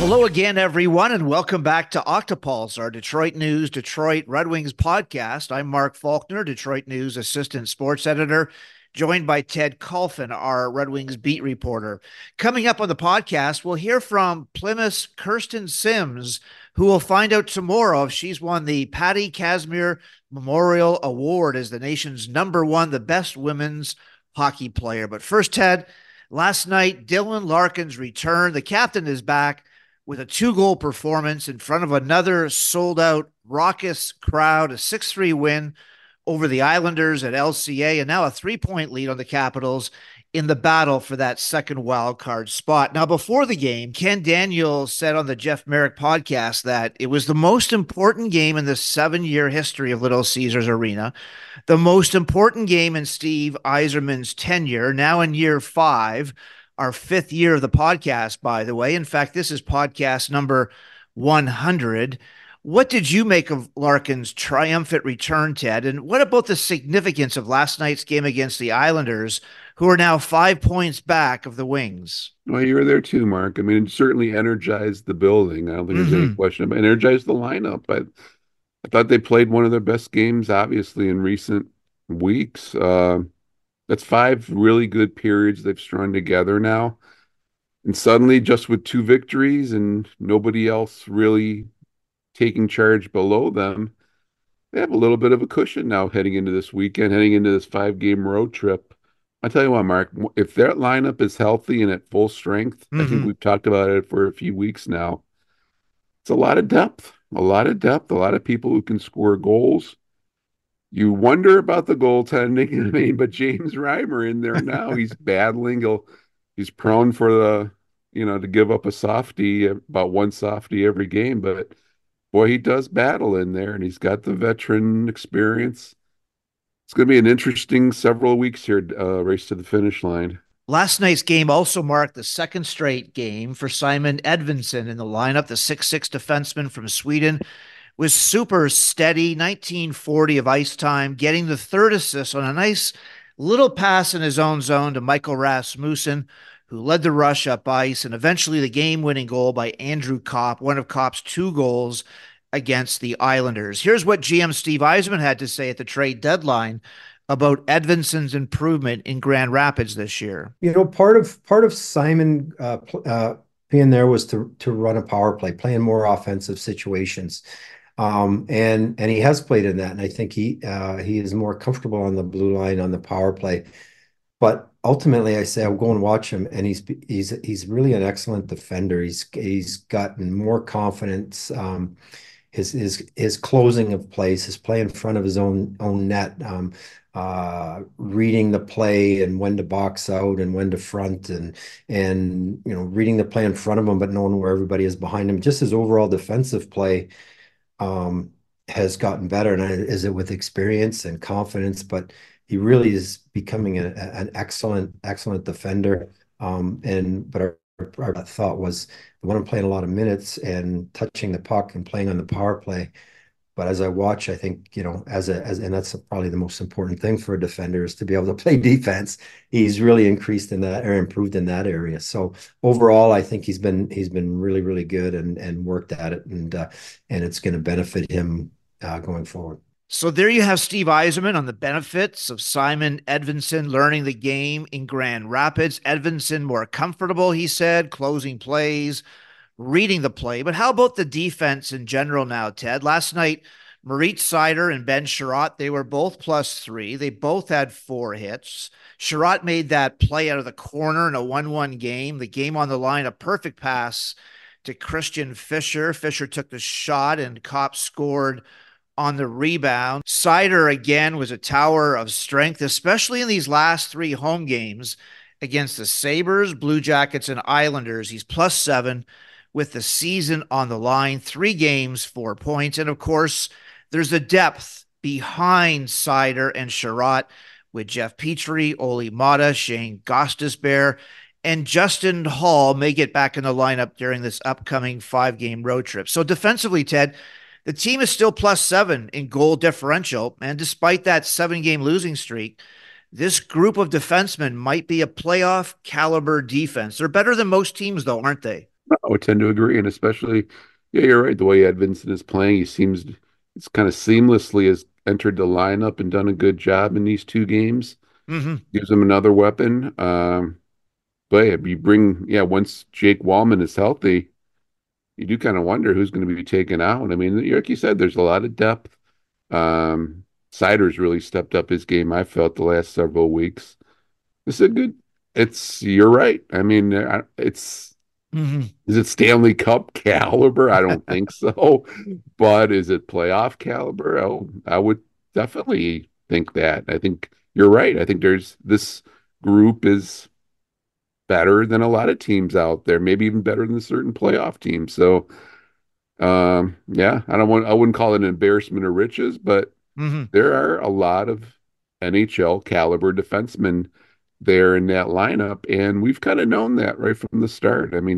Hello again, everyone, and welcome back to Octopulse, our Detroit News, Detroit Red Wings podcast. I'm Mark Faulkner, Detroit News Assistant Sports Editor, joined by Ted Kulfan, our Red Wings beat reporter. Coming up on the podcast, we'll hear from Plymouth's Kirsten Sims, who will find out tomorrow if she's won the Patty Casimir Memorial Award as the nation's #1, the best women's hockey player. But first, Ted, last night, Dylan Larkin's return. The captain is back with a 2-goal performance in front of another sold-out, raucous crowd, a 6-3 win over the Islanders at LCA, and now a 3-point lead on the Capitals in the battle for that second wild card spot. Now, before the game, Ken Daniels said on the Jeff Merrick podcast that it was the most important game in the 7-year history of Little Caesars Arena, the most important game in Steve Yzerman's tenure, now in year 5, our 5th year of the podcast, by the way. In fact, this is podcast number 100. What did you make of Larkin's triumphant return, Ted? And what about the significance of last night's game against the Islanders, who are now 5 points back of the Wings? Well, you were there too, Mark. I mean, it certainly energized the building. I don't think there's any question about it. Energized the lineup. I thought they played one of their best games, obviously, in recent weeks. That's 5 really good periods they've strung together now. And suddenly, just with 2 victories and nobody else really taking charge below them, they have a little bit of a cushion now heading into this weekend, heading into this 5-game road trip. I tell you what, Mark, if their lineup is healthy and at full strength, I think we've talked about it for a few weeks now. It's a lot of depth, a lot of depth, a lot of people who can score goals. You wonder about the goaltending, I mean, but James Reimer in there now, he's battling. He's prone for to give up a softie, about one softie every game, but boy, he does battle in there, and he's got the veteran experience. It's going to be an interesting several weeks here, race to the finish line. Last night's game also marked the second straight game for Simon Edvinsson in the lineup. The 6'6 defenseman from Sweden was super steady, 1940 of ice time, getting the third assist on a nice little pass in his own zone to Michael Rasmussen, who led the rush up ice, and eventually the game-winning goal by Andrew Kopp, one of Kopp's 2 goals against the Islanders. Here's what GM Steve Yzerman had to say at the trade deadline about Edvinsson's improvement in Grand Rapids this year. Part of Simon being there was to run a power play, play in more offensive situations. And he has played in that, and I think he is more comfortable on the blue line on the power play. But ultimately, I say I'll go and watch him, and he's really an excellent defender. He's gotten more confidence. His closing of plays, his play in front of his own net, reading the play and when to box out and when to front, and reading the play in front of him, but knowing where everybody is behind him. Just his overall defensive play has gotten better, and is it with experience and confidence? But he really is becoming an excellent defender. But our thought was the one playing a lot of minutes and touching the puck and playing on the power play. But as I watch, I think, and that's probably the most important thing for a defender, is to be able to play defense. He's really increased in that, or improved in that area. So overall, I think he's been really, really good and worked at it, and it's going to benefit him going forward. So there you have Steve Yzerman on the benefits of Simon Edvinsson learning the game in Grand Rapids. Edvinsson more comfortable, he said, closing plays, reading the play. But how about the defense in general now, Ted? Last night, Moritz Seider and Ben Chiarot, they were both +3. They both had 4 hits. Chiarot made that play out of the corner in a 1-1 game. The game on the line, a perfect pass to Christian Fischer. Fischer took the shot, and Kopp scored on the rebound. Seider, again, was a tower of strength, especially in these last 3 home games against the Sabres, Blue Jackets, and Islanders. He's +7 with the season on the line. 3 games, 4 points. And, of course, there's a depth behind Seider and Chiarot with Jeff Petrie, Olli Maatta, Shane Gostisbehere, and Justin Holl may get back in the lineup during this upcoming 5-game road trip. So defensively, Ted, the team is still +7 in goal differential, and despite that 7-game losing streak, this group of defensemen might be a playoff caliber defense. They're better than most teams, though, aren't they? I would tend to agree, and especially, yeah, you're right. The way Edvinsson is playing, it's kind of seamlessly has entered the lineup and done a good job in these two games. Mm-hmm. Gives them another weapon. But yeah, once Jake Wallman is healthy, you do kind of wonder who's going to be taken out. I mean, like you said, there's a lot of depth. Sider's really stepped up his game, I felt, the last several weeks. This is a good, you're right. I mean, Mm-hmm. is it Stanley Cup caliber? I don't think so. But is it playoff caliber? Oh, I would definitely think that. I think you're right. I think this group is better than a lot of teams out there, maybe even better than certain playoff teams. So, yeah, I wouldn't call it an embarrassment of riches, but Mm-hmm. there are a lot of NHL caliber defensemen there in that lineup, and we've kind of known that right from the start. I mean,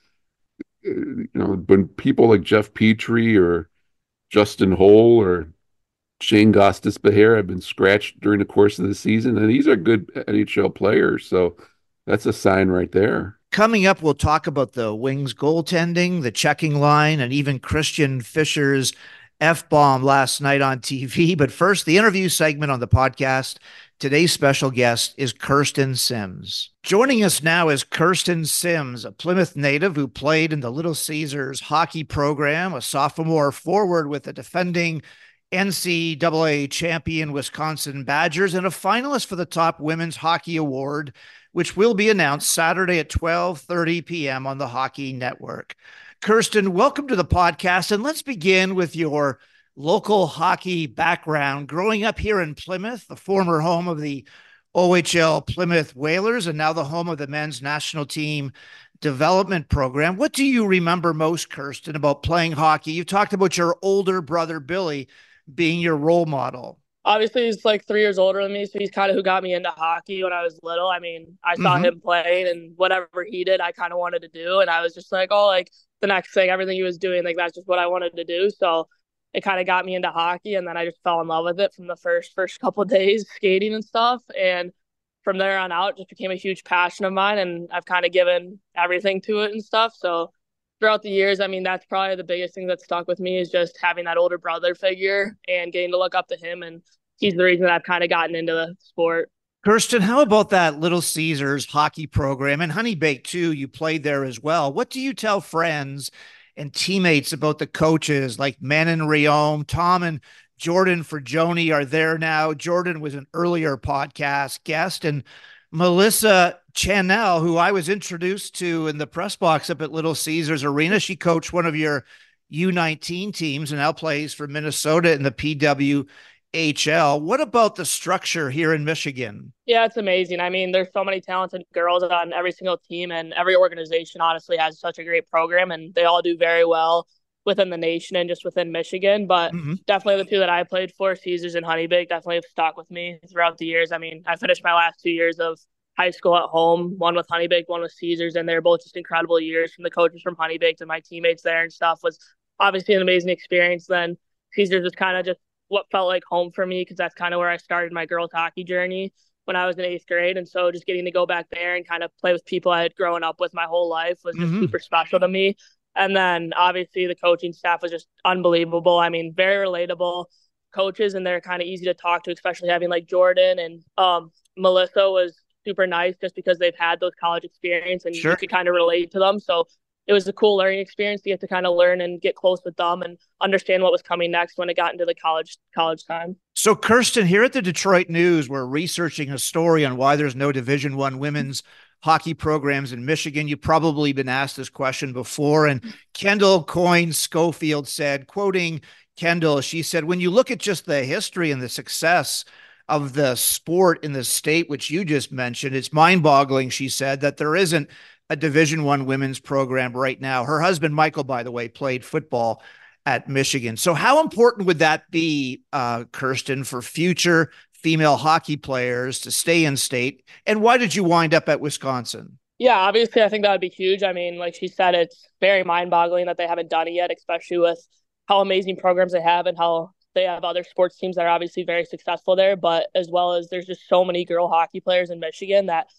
when people like Jeff Petrie or Justin Holl or Shane Gostis-Behere have been scratched during the course of the season, and these are good NHL players. So that's a sign right there. Coming up, we'll talk about the Wings goaltending, the checking line, and even Christian Fischer's F-bomb last night on TV. But first, the interview segment on the podcast. Today's special guest is Kirsten Simms. Joining us now is Kirsten Simms, a Plymouth native who played in the Little Caesars hockey program, a sophomore forward with the defending NCAA champion Wisconsin Badgers, and a finalist for the top women's hockey award, which will be announced Saturday at 12:30 p.m. on the Hockey Network. Kirsten, welcome to the podcast, and let's begin with your local hockey background. Growing up here in Plymouth, the former home of the OHL Plymouth Whalers and now the home of the men's national team development program. What do you remember most, Kirsten, about playing hockey? You talked about your older brother, Billy, being your role model. Obviously, he's like 3 years older than me, so he's kind of who got me into hockey when I was little. I mean, I saw him playing, and whatever he did, I kind of wanted to do. And I was just like, oh, like the next thing, everything he was doing, like that's just what I wanted to do. So it kind of got me into hockey, and then I just fell in love with it from the first couple of days skating and stuff. And from there on out, just became a huge passion of mine, and I've kind of given everything to it and stuff. So throughout the years, I mean, that's probably the biggest thing that stuck with me is just having that older brother figure and getting to look up to him. And he's the reason that I've kind of gotten into the sport. Kirsten, how about that Little Caesars hockey program and Honeybake too? You played there as well. What do you tell friends and teammates about the coaches like Manon Rhéaume, Tom and Jordan Forgione are there now. Jordan was an earlier podcast guest, and Melissa Chanel, who I was introduced to in the press box up at Little Caesars Arena. She coached one of your U19 teams and now plays for Minnesota in the PWHL. What about the structure here in Michigan? Yeah, it's amazing. I mean, there's so many talented girls on every single team, and every organization honestly has such a great program, and they all do very well within the nation and just within Michigan. But definitely the two that I played for, Caesars and Honeybake, definitely have stuck with me throughout the years. I mean, I finished my last 2 years of high school at home, one with Honeybake, one with Caesars, and they're both just incredible years. From the coaches from Honeybake to my teammates there and stuff was obviously an amazing experience. Then Caesars was kind of just what felt like home for me because that's kind of where I started my girls hockey journey when I was in 8th grade. And so just getting to go back there and kind of play with people I had grown up with my whole life was just super special to me. And then obviously the coaching staff was just unbelievable. I mean, very relatable coaches, and they're kind of easy to talk to, especially having like Jordan and Melissa was super nice just because they've had those college experience and you could kind of relate to them. So it was a cool learning experience to get to kind of learn and get close with them and understand what was coming next when it got into the college time. So Kirsten, here at the Detroit News, we're researching a story on why there's no Division I women's hockey programs in Michigan. You've probably been asked this question before. And Kendall Coyne Schofield said, quoting Kendall, she said, when you look at just the history and the success of the sport in the state, which you just mentioned, it's mind-boggling, she said, that there isn't a Division I women's program right now. Her husband, Michael, by the way, played football at Michigan. So how important would that be, Kirsten, for future female hockey players to stay in state? And why did you wind up at Wisconsin? Yeah, obviously, I think that would be huge. I mean, like she said, it's very mind-boggling that they haven't done it yet, especially with how amazing programs they have and how they have other sports teams that are obviously very successful there. But as well as there's just so many girl hockey players in Michigan that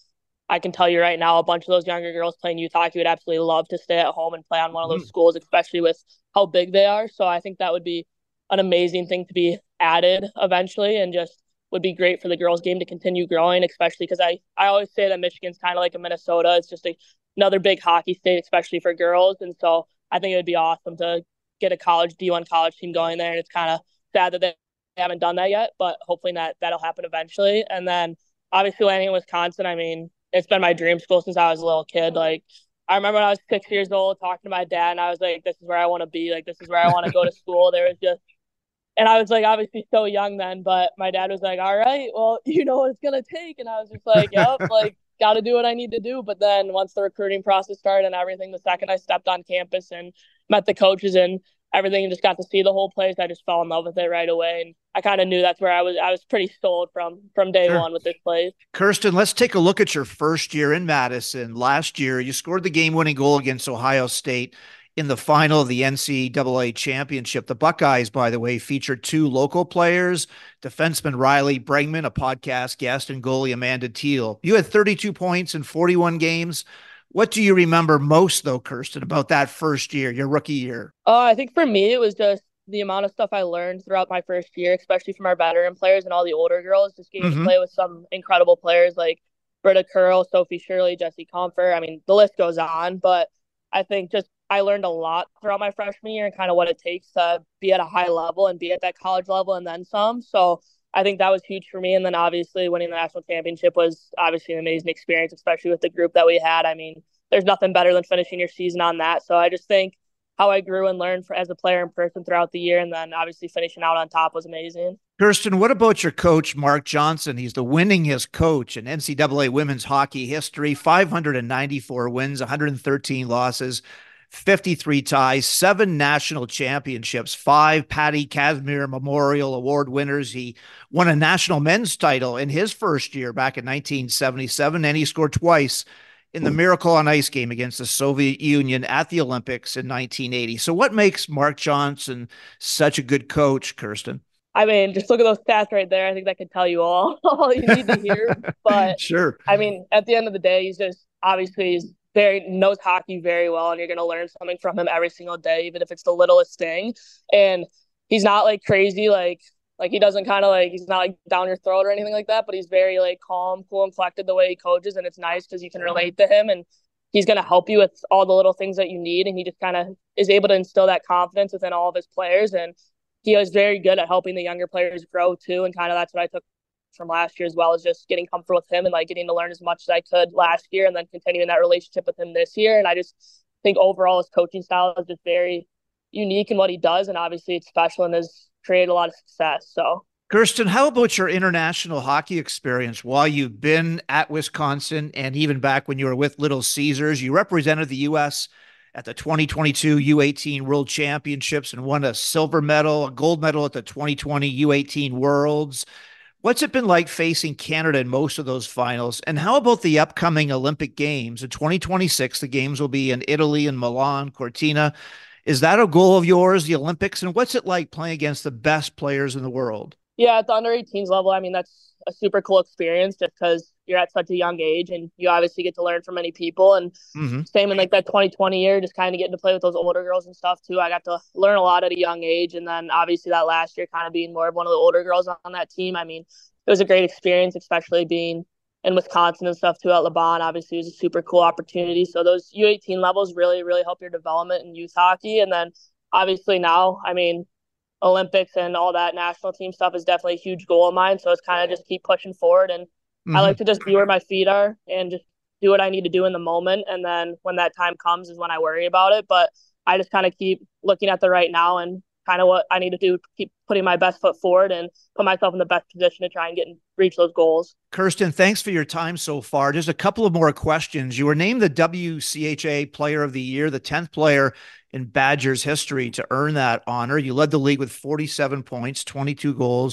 I can tell you right now, a bunch of those younger girls playing youth hockey would absolutely love to stay at home and play on one of those schools, especially with how big they are. So I think that would be an amazing thing to be added eventually, and just would be great for the girls' game to continue growing, especially because I always say that Michigan's kind of like a Minnesota. It's just another big hockey state, especially for girls. And so I think it would be awesome to get a D1 college team going there. And it's kind of sad that they haven't done that yet, but hopefully that'll happen eventually. And then obviously landing in Wisconsin, I mean, it's been my dream school since I was a little kid. Like, I remember when I was 6 years old talking to my dad, and I was like, this is where I want to be. Like, this is where I want to go to school. There was just, and I was like, obviously so young then, but my dad was like, all right, well, you know what it's going to take. And I was just like, yep, like, got to do what I need to do. But then once the recruiting process started and everything, the second I stepped on campus and met the coaches and everything and just got to see the whole place, I just fell in love with it right away. And I kind of knew that's where I was pretty sold from day one with this place. Kirsten, let's take a look at your first year in Madison. Last year, you scored the game-winning goal against Ohio State in the final of the NCAA championship. The Buckeyes, by the way, featured two local players, defenseman Riley Bregman, a podcast guest, and goalie Amanda Teal. You had 32 points in 41 games. What do you remember most, though, Kirsten, about that first year, your rookie year? I think for me, it was just the amount of stuff I learned throughout my first year, especially from our veteran players and all the older girls, just getting to play with some incredible players like Britta Curl, Sophie Shirley, Jessie Comfer. I mean, the list goes on, but I think just I learned a lot throughout my freshman year and kind of what it takes to be at a high level and be at that college level and then some. So I think that was huge for me. And then obviously winning the national championship was obviously an amazing experience, especially with the group that we had. I mean, there's nothing better than finishing your season on that. So I just think how I grew and learned as a player in person throughout the year, and then obviously finishing out on top was amazing. Kirsten, what about your coach, Mark Johnson? He's the winningest coach in NCAA women's hockey history, 594 wins, 113 losses, 53 ties, 7 national championships, 5 Patty Kazmir Memorial Award winners. He won a national men's title in his first year back in 1977, and he scored twice in the Miracle on Ice game against the Soviet Union at the Olympics in 1980. So what makes Mark Johnson such a good coach, Kirsten? I mean, just look at those stats right there. I think that could tell you all you need to hear. But sure. I mean, at the end of the day, he's knows hockey very well, and you're going to learn something from him every single day, even if it's the littlest thing. And he's not like crazy, like he doesn't kind of like, he's not like down your throat or anything like that, but he's very like calm, cool, and collected the way he coaches. And it's nice because you can relate to him, and he's going to help you with all the little things that you need. And he just kind of is able to instill that confidence within all of his players. And he was very good at helping the younger players grow too. And kind of that's what I took from last year, as well as just getting comfortable with him and like getting to learn as much as I could last year, and then continuing that relationship with him this year. And I just think overall his coaching style is just very unique in what he does. And obviously it's special and has created a lot of success. So Kirsten, how about your international hockey experience while you've been at Wisconsin, and even back when you were with Little Caesars? You represented the U.S. at the 2022 U18 World Championships and won a silver medal, a gold medal at the 2020 U18 Worlds. What's it been like facing Canada in most of those finals? And how about the upcoming Olympic Games in 2026? The games will be in Italy and Milan, Cortina. Is that a goal of yours, the Olympics? And what's it like playing against the best players in the world? Yeah, at the under 18s level, I mean, that's a super cool experience just because you're at such a young age and you obviously get to learn from many people. And same in like that 2020 year, just kind of getting to play with those older girls and stuff too. I got to learn a lot at a young age. And then obviously that last year kind of being more of one of the older girls on that team. I mean, it was a great experience, especially being in Wisconsin and stuff too at LeBron. Obviously it was a super cool opportunity. So those U18 levels really, really help your development in youth hockey. And then obviously now, I mean, Olympics and all that national team stuff is definitely a huge goal of mine. So it's kind of just keep pushing forward. And I like to just be where my feet are and just do what I need to do in the moment. And then when that time comes is when I worry about it. But I just kind of keep looking at the right now and kind of what I need to do, keep putting my best foot forward and put myself in the best position to try and reach those goals. Kirsten, thanks for your time so far. Just a couple of more questions. You were named the WCHA Player of the Year, the 10th player in Badgers history to earn that honor. You led the league with 47 points, 22 goals,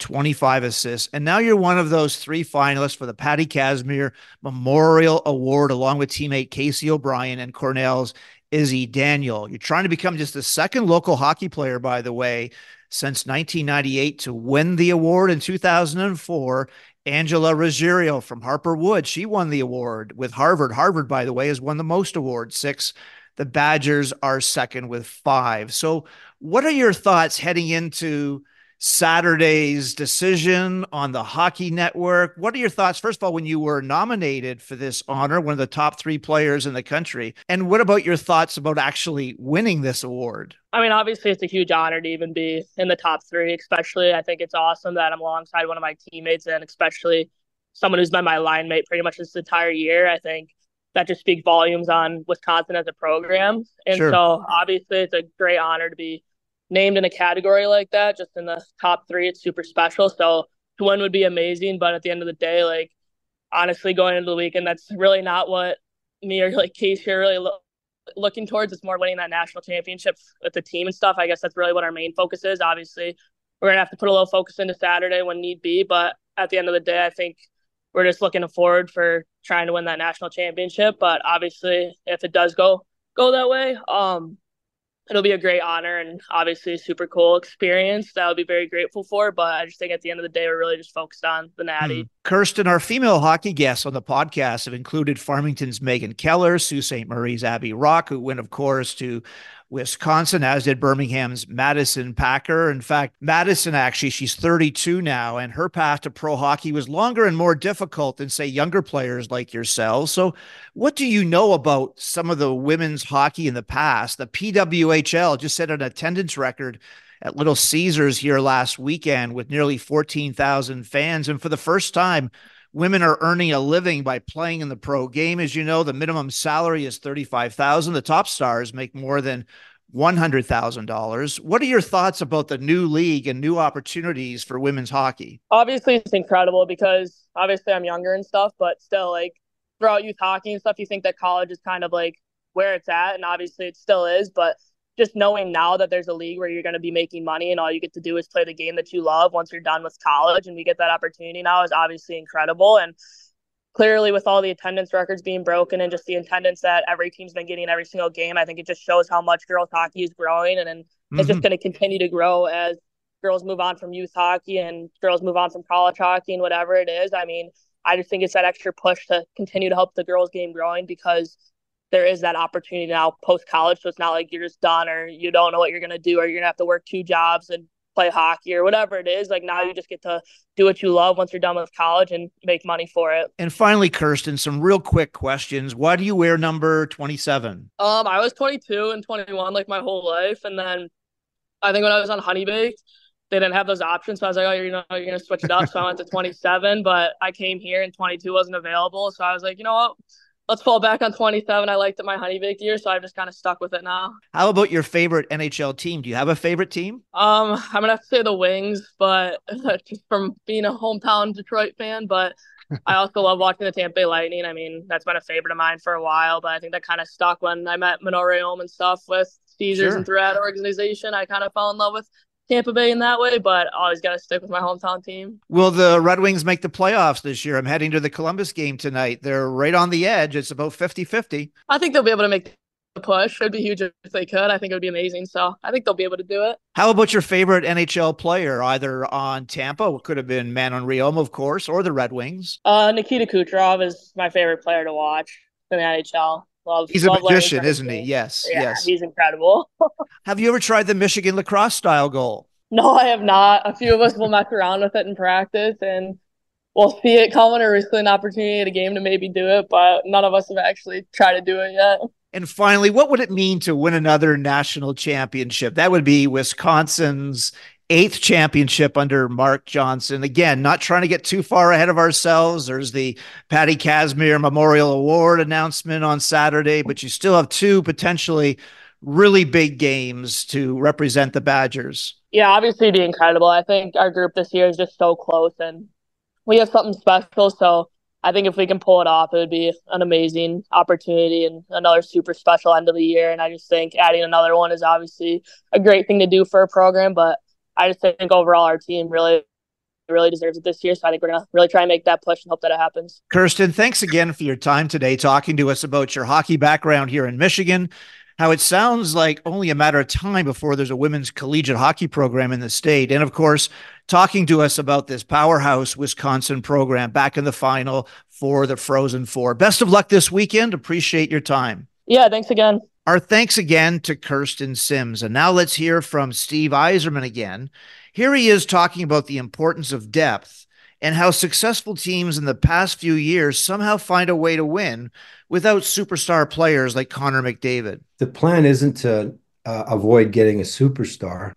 25 assists. And now you're one of those 3 finalists for the Patty Kazmir Memorial Award, along with teammate Casey O'Brien and Cornell's Izzy Daniel. You're trying to become just the second local hockey player, by the way, since 1998 to win the award in 2004. Angela Ruggiero from Harper Wood, she won the award with Harvard. Harvard, by the way, has won the most awards, 6. The Badgers are second with 5. So what are your thoughts heading into Saturday's decision on the Hockey Network? What are your thoughts, first of all, when you were nominated for this honor, one of the top 3 players in the country? And what about your thoughts about actually winning this award? I mean, obviously, it's a huge honor to even be in the top 3, especially. I think it's awesome that I'm alongside one of my teammates and especially someone who's been my line mate pretty much this entire year. I think that just speaks volumes on Wisconsin as a program. And Sure. So obviously, it's a great honor to be named in a category like that, just in the top 3. It's super special. So to win would be amazing. But at the end of the day, like, honestly, going into the weekend, that's really not what me or like Casey are really looking towards. It's more winning that national championship with the team and stuff. I guess that's really what our main focus is. Obviously, we're going to have to put a little focus into Saturday when need be. But at the end of the day, I think we're just looking forward for trying to win that national championship. But obviously, if it does go that way, it'll be a great honor and obviously a super cool experience that I'll be very grateful for. But I just think at the end of the day, we're really just focused on the Natty. Kirsten, our female hockey guests on the podcast have included Farmington's Megan Keller, Sault Ste. Marie's Abby Rock, who went, of course, to Wisconsin, as did Birmingham's Madison Packer. In fact, Madison, actually, she's 32 now, and her path to pro hockey was longer and more difficult than, say, younger players like yourselves. So what do you know about some of the women's hockey in the past? The PWHL just set an attendance record at Little Caesars here last weekend with nearly 14,000 fans. And for the first time, women are earning a living by playing in the pro game. As you know, the minimum salary is $35,000. The top stars make more than $100,000. What are your thoughts about the new league and new opportunities for women's hockey? Obviously, it's incredible because obviously I'm younger and stuff, but still, like, throughout youth hockey and stuff, you think that college is kind of like where it's at, and obviously it still is, but just knowing now that there's a league where you're going to be making money and all you get to do is play the game that you love once you're done with college, and we get that opportunity now, is obviously incredible. And clearly, with all the attendance records being broken and just the attendance that every team's been getting every single game, I think it just shows how much girls hockey is growing, and it's just going to continue to grow as girls move on from youth hockey and girls move on from college hockey and whatever it is. I mean, I just think it's that extra push to continue to help the girls game growing, because there is that opportunity now post-college. So it's not like you're just done or you don't know what you're going to do or you're going to have to work 2 jobs and play hockey or whatever it is. Like, now you just get to do what you love once you're done with college and make money for it. And finally, Kirsten, some real quick questions. Why do you wear number 27? I was 22 and 21 like my whole life. And then I think when I was on Honey Baked, they didn't have those options. So I was like, oh, you're going to switch it up. So I went to 27, but I came here and 22 wasn't available. So I was like, you know what? Let's fall back on 27. I liked it my Honey Baked year, so I've just kind of stuck with it now. How about your favorite NHL team? Do you have a favorite team? I'm going to have to say the Wings, but just from being a hometown Detroit fan, but I also love watching the Tampa Bay Lightning. I mean, that's been a favorite of mine for a while, but I think that kind of stuck when I met Manoah Rhéaume and stuff with Caesars and through that organization. I kind of fell in love with Tampa Bay in that way, but always got to stick with my hometown team. Will the Red Wings make the playoffs this year? I'm heading to the Columbus game tonight. They're right on the edge. It's about 50-50. I think they'll be able to make the push. It'd be huge if they could. I think it would be amazing. So I think they'll be able to do it. How about your favorite NHL player, either on Tampa, it could have been Manon Rhéaume, of course, or the Red Wings? Nikita Kucherov is my favorite player to watch in the NHL. He's a magician, isn't he? Yes, yes. He's incredible. Have you ever tried the Michigan lacrosse style goal? No, I have not. A few of us will mess around with it in practice, and we'll see it coming or risk an opportunity at a game to maybe do it, but none of us have actually tried to do it yet. And finally, what would it mean to win another national championship? That would be Wisconsin's 8th championship under Mark Johnson. Again, not trying to get too far ahead of ourselves. There's the Patty Kazmir Memorial Award announcement on Saturday, but you still have 2 potentially really big games to represent the Badgers. Yeah, obviously it'd be incredible. I think our group this year is just so close and we have something special. So I think if we can pull it off, it would be an amazing opportunity and another super special end of the year. And I just think adding another one is obviously a great thing to do for a program. But I just think overall our team really deserves it this year. So I think we're going to really try and make that push and hope that it happens. Kirsten, thanks again for your time today talking to us about your hockey background here in Michigan. how it sounds like only a matter of time before there's a women's collegiate hockey program in the state. And of course, talking to us about this powerhouse Wisconsin program back in the final for the Frozen Four. Best of luck this weekend. Appreciate your time. Yeah, thanks again. Our thanks again to Kirsten Sims. And now let's hear from Steve Yzerman again. Here he is talking about the importance of depth and how successful teams in the past few years somehow find a way to win without superstar players like Connor McDavid. The plan isn't to avoid getting a superstar.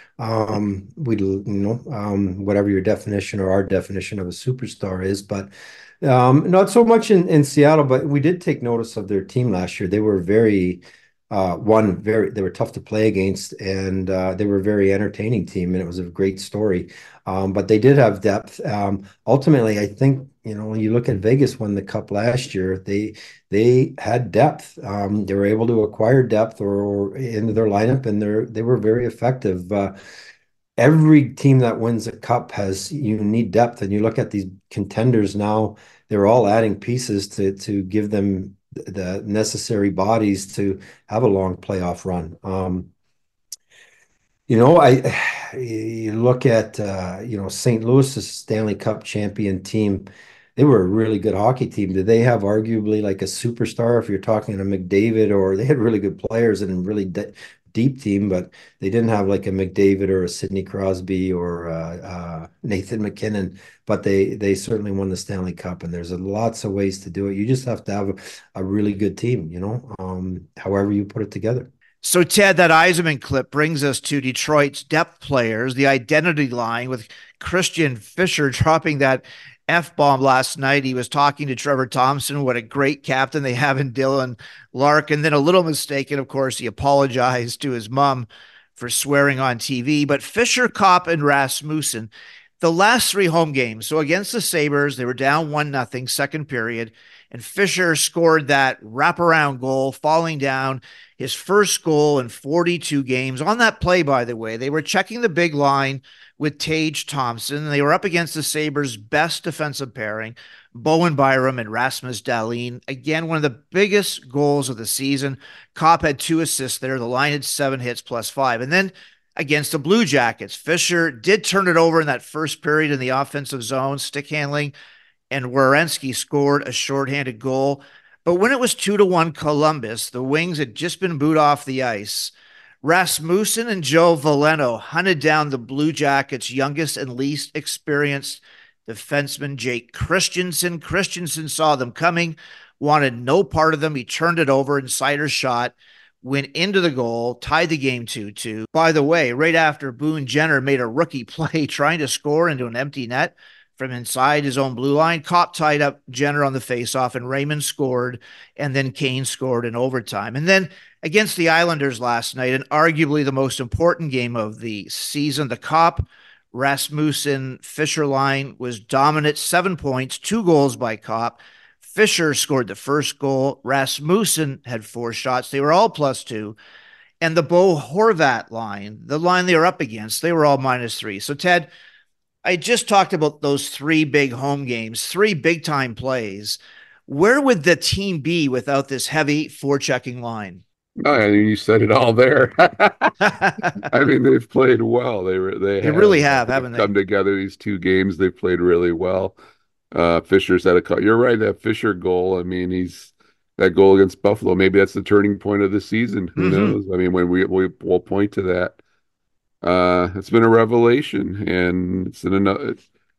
Whatever your definition or our definition of a superstar is, but not so much in Seattle. But we did take notice of their team last year. They were they were tough to play against, and they were a very entertaining team, and it was a great story. But they did have depth. Ultimately, I think, when you look at Vegas won the Cup last year, they had depth. They were able to acquire depth or into their lineup, and they were very effective. Every team that wins a cup you need depth, and you look at these contenders now; they're all adding pieces to give them the necessary bodies to have a long playoff run. You look at St. Louis's Stanley Cup champion team. They were a really good hockey team. Did they have arguably like a superstar if you're talking to McDavid, or they had really good players and really deep team, but they didn't have like a McDavid or a Sidney Crosby or Nathan McKinnon, but they certainly won the Stanley Cup, and there's lots of ways to do it. You just have to have a really good team, however you put it together. So, Ted, that Yzerman clip brings us to Detroit's depth players, the identity line with Christian Fischer dropping that F-bomb last night. He was talking to Trevor Thompson. What a great captain they have in Dylan Larkin. Then a little mistaken, of course, he apologized to his mom for swearing on TV. But Fischer, Copp, and Rasmussen, the last three home games. So against the Sabres, they were down 1-0 second period. And Fischer scored that wraparound goal, falling down, his first goal in 42 games. On that play, by the way, they were checking the big line with Tage Thompson. They were up against the Sabres' best defensive pairing, Bowen Byram and Rasmus Dahlin. Again, one of the biggest goals of the season. Copp had 2 assists there. The line had 7 hits plus 5. And then against the Blue Jackets, Fischer did turn it over in that first period in the offensive zone, stick handling, and Werenski scored a shorthanded goal. But when it was 2-1 Columbus, the Wings had just been booed off the ice. Rasmussen and Joe Veleno hunted down the Blue Jackets' youngest and least experienced defenseman, Jake Christensen. Christensen saw them coming, wanted no part of them. He turned it over, and Seider's shot went into the goal, tied the game 2-2. By the way, right after Boone Jenner made a rookie play trying to score into an empty net from inside his own blue line, Copp tied up Jenner on the faceoff, and Raymond scored, and then Kane scored in overtime. And then against the Islanders last night, and arguably the most important game of the season, the Copp Rasmussen Fischer line was dominant, 7 points, 2 goals by Copp. Fischer scored the first goal. Rasmussen had 4 shots. They were all +2. And the Bo Horvat line, the line they were up against, they were all -3. So, Ted, I just talked about those 3 big home games, 3 big-time plays. Where would the team be without this heavy forechecking line? Oh, I mean, you said it all there. I mean, they've played well. They really have, haven't they? Come together these 2 games. They've played really well. Fischer's had a cut. You're right, that Fischer goal. I mean, that goal against Buffalo. Maybe that's the turning point of the season. Who knows? I mean, when we'll point to that. It's been a revelation, and it's in another.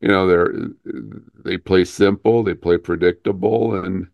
They play simple, they play predictable, and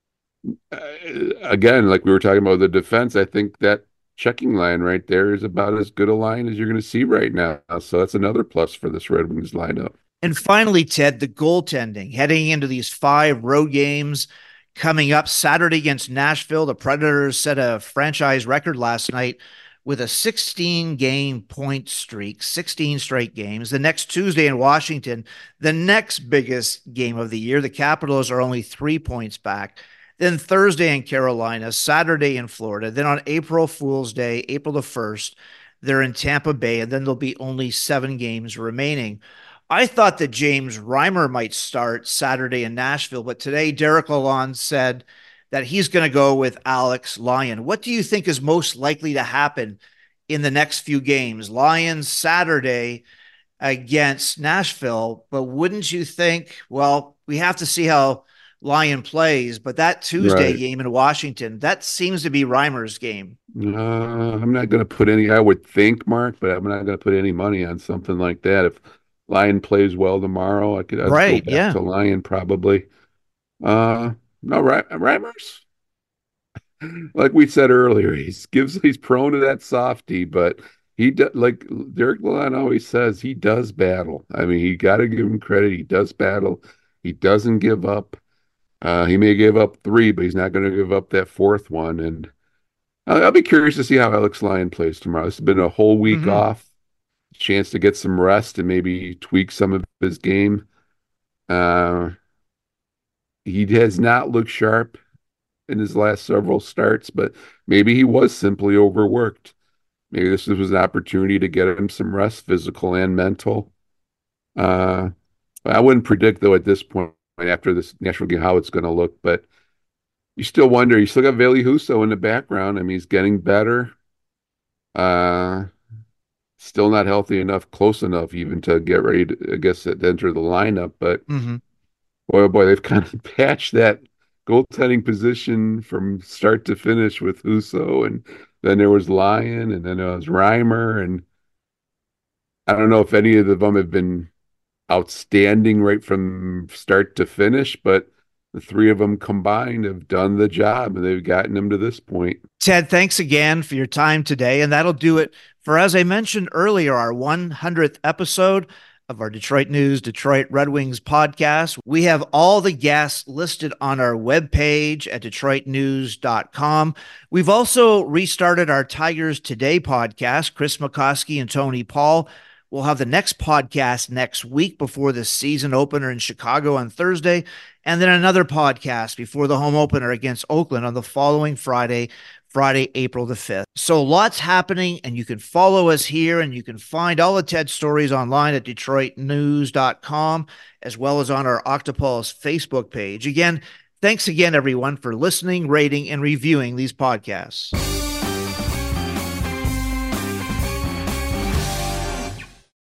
again, like we were talking about the defense, I think that checking line right there is about as good a line as you're going to see right now. So that's another plus for this Red Wings lineup. And finally, Ted, the goaltending, heading into these 5 road games coming up. Saturday against Nashville, the Predators set a franchise record last night with a 16-game point streak, 16 straight games. The next Tuesday in Washington, the next biggest game of the year, the Capitals are only 3 points back. Then Thursday in Carolina, Saturday in Florida. Then on April Fool's Day, April the 1st, they're in Tampa Bay, and then there'll be only 7 games remaining. I thought that James Reimer might start Saturday in Nashville, but today Derek Lalonde said that he's going to go with Alex Lyon. What do you think is most likely to happen in the next few games? Lions Saturday against Nashville, but wouldn't you think, well, we have to see how Lyon plays, but that Tuesday game in Washington, that seems to be Reimer's game. I'm not going to put any, I would think, Mark, but I'm not going to put any money on something like that. If Lyon plays well tomorrow, I'd go back to Lyon probably. No, Reimer's, like we said earlier, he's prone to that softy, but like Derek Lalonde always says, he does battle. I mean, you got to give him credit. He does battle. He doesn't give up. He may give up 3, but he's not going to give up that 4th one. And I'll be curious to see how Alex Lyon plays tomorrow. It's been a whole week off, chance to get some rest and maybe tweak some of his game. He has not looked sharp in his last several starts, but maybe he was simply overworked. Maybe this was an opportunity to get him some rest, physical and mental. I wouldn't predict, though, at this point, after this national game, how it's going to look, but you still wonder. You still got Ville Husso in the background. I mean, he's getting better. Still not healthy enough, close enough even to get ready to, I guess, to enter the lineup. But boy, oh boy, they've kind of patched that goaltending position from start to finish with Husso, and then there was Lyon, and then there was Reimer, and I don't know if any of them have been outstanding right from start to finish, but the 3 of them combined have done the job, and they've gotten them to this point. Ted, thanks again for your time today, and that'll do it for, as I mentioned earlier, our 100th episode of our Detroit News, Detroit Red Wings podcast. We have all the guests listed on our webpage at DetroitNews.com. We've also restarted our Tigers Today podcast. Chris McCoskey and Tony Paul will have the next podcast next week before the season opener in Chicago on Thursday, and then another podcast before the home opener against Oakland on the following Friday, April the 5th. So lots happening, and you can follow us here, and you can find all the TED stories online at DetroitNews.com, as well as on our Octopulse Facebook page. Again, thanks again, everyone, for listening, rating, and reviewing these podcasts.